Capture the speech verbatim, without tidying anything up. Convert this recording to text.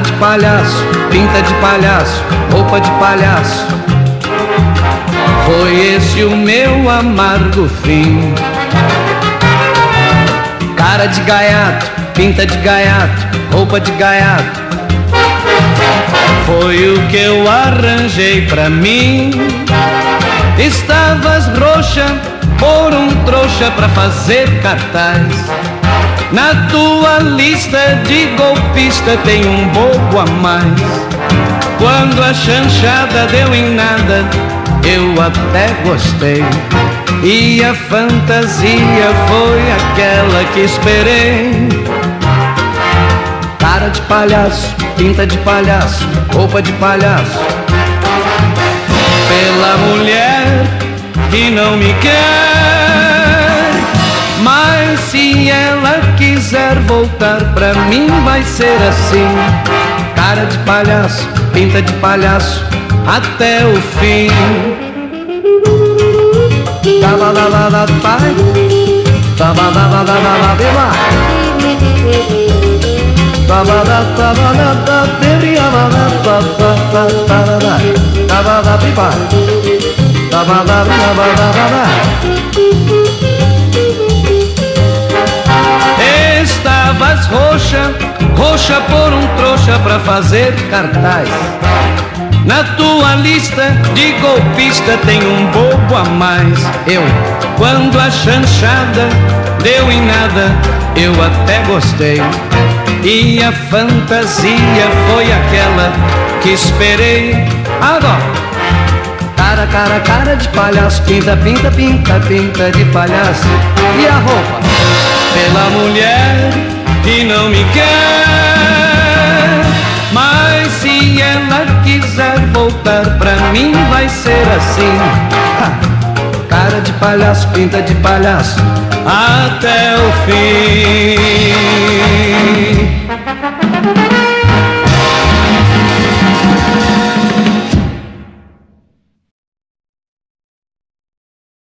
Cara de palhaço, pinta de palhaço, roupa de palhaço. Foi esse o meu amargo fim. Cara de gaiato, pinta de gaiato, roupa de gaiato. Foi o que eu arranjei pra mim. Estavas roxa por um trouxa pra fazer cartaz. Na tua lista de golpista tem um bobo a mais. Quando a chanchada deu em nada, eu até gostei. E a fantasia foi aquela que esperei. Cara de palhaço, pinta de palhaço, roupa de palhaço. Pela mulher que não me quer, mas se ela quiser voltar pra mim vai ser assim. Cara de palhaço, pinta de palhaço, até o fim. Estavas roxa, roxa por um trouxa pra fazer cartaz. Na tua lista de golpista tem um bobo a mais. Eu, quando a chanchada deu em nada, eu até gostei. E a fantasia foi aquela que esperei. Agora, cara, cara, cara de palhaço, pinta, pinta, pinta, pinta de palhaço. E a roupa? Pela mulher que não me quer, mas se ela quiser voltar pra mim vai ser assim. Ha! Cara de palhaço, pinta de palhaço, até o fim.